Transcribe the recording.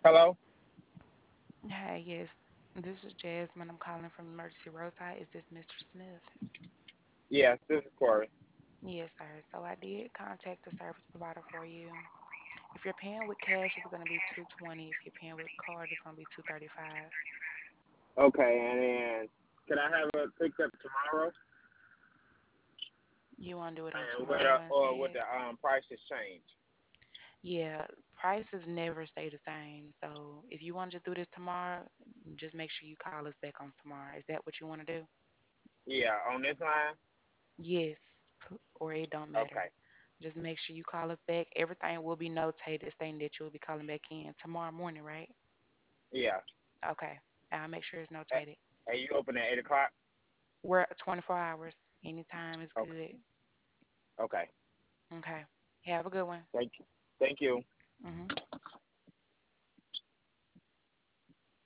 Hello? Hi, yes. This is Jasmine. I'm calling from Emergency Roadside. Is this Mr. Smith? Yes, this is Corey. Yes, sir. So I did contact the service provider for you. If you're paying with cash, it's gonna be 220. If you're paying with card, it's gonna be 235. Okay, and then can I have it picked up tomorrow? You wanna do it on And tomorrow or would instead? the prices change? Yeah, prices never stay the same. So if you want to just do this tomorrow, just make sure you call us back on tomorrow. Is that what you want to do? Yeah, on this line? Yes, or it don't matter. Okay. Just make sure you call us back. Everything will be notated stating that you'll be calling back in tomorrow morning, right? Yeah. Okay. I'll make sure it's A- notated. And you open at 8 o'clock? We're 24 hours. Anytime is Okay. good. Okay. Okay. Have a good one. Thank you. Thank you. Hmm